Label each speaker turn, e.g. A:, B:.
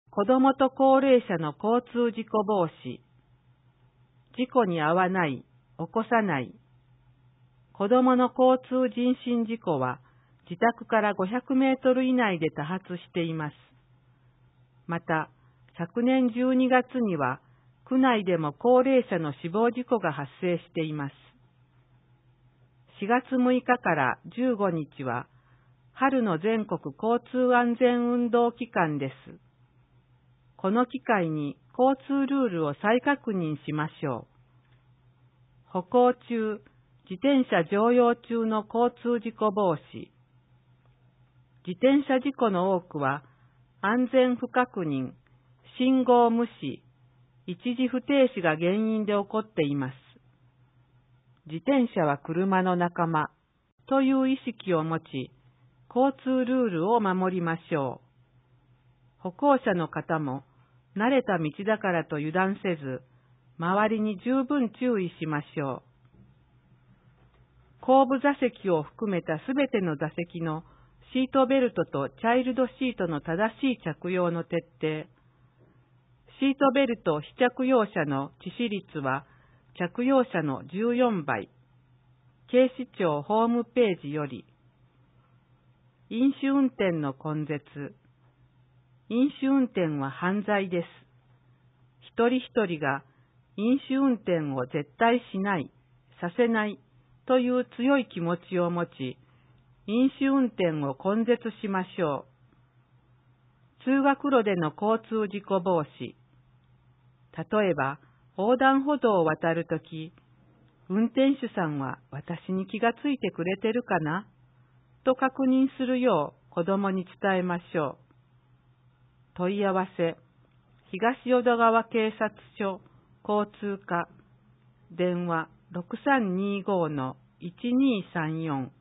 A: 子どもと高齢者の交通事故防止。事故に遭わない、起こさない。子どもの交通人身事故は自宅から500メートル以内で多発しています。また、昨年12月には、区内でも高齢者の死亡事故が発生しています。4月6日から15日は、春の全国交通安全運動期間です。この機会に交通ルールを再確認しましょう。歩行中、自転車乗用中の交通事故防止。自転車事故の多くは、安全不確認、信号無視、一時不停止が原因で起こっています。自転車は車の仲間という意識を持ち、交通ルールを守りましょう。歩行者の方も、慣れた道だからと油断せず、周りに十分注意しましょう。後部座席を含めたすべての座席のシートベルトとチャイルドシートの正しい着用の徹底。シートベルト非着用者の致死率は着用者の14倍。警視庁ホームページより。飲酒運転の根絶。飲酒運転は犯罪です。一人一人が飲酒運転を絶対しない、させないという強い気持ちを持ち、飲酒運転を根絶しましょう。通学路での交通事故防止。例えば、横断歩道を渡るとき、運転手さんは私に気がついてくれてるかなと確認するよう子供に伝えましょう。問い合わせ、東淀川警察署交通課、電話 6325-1234